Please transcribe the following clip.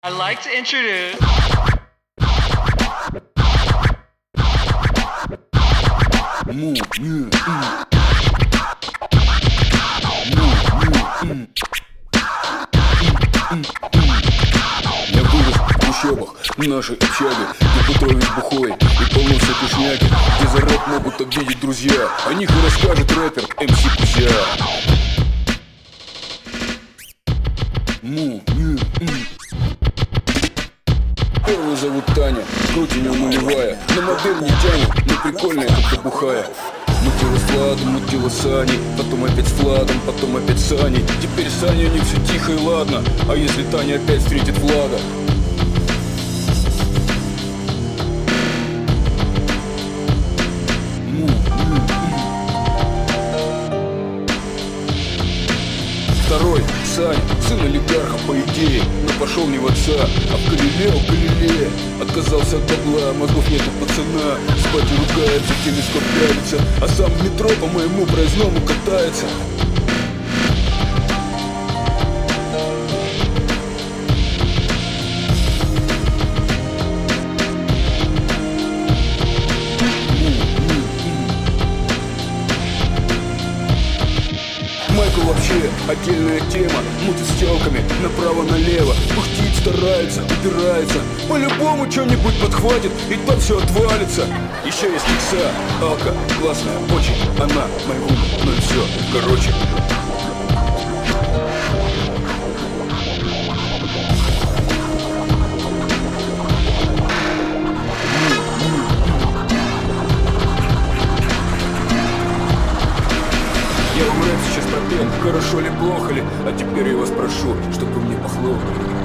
I'd like to introduce Я вырос в трущобах нашей общаги, где готовят бухой и полно всякой шняги, где за рэп могут обидеть друзья. О них и расскажет рэпер МС Кузя. Первую зовут Таня, грудь у нее нулевая, на модель не тянет, но прикольная, как бухая. Мутила с Владом, мутила с Аней, потом опять с Владом, потом опять с Аней. Теперь с Аней у них все тихо и ладно, а если Таня опять встретит Влада? Второй, Саня, сын олигарха по идее, но пошел не в отца, а в Галилео. Отказался от бабла, мозгов нет у пацана. С батей ругается, в телескоп пялится, а сам в метро по моему проездному катается. Майкл вообще отдельная тема, мутит с телками направо-налево, пыхтит, старается, упирается, по-любому что-нибудь подхватит, и там все отвалится. Еще есть икса, алка, классная, очень, она моего, ну и все, короче. Я вам рэп сейчас пропел, хорошо ли, плохо ли, а теперь я вас прошу, чтобы вы мне похлопали.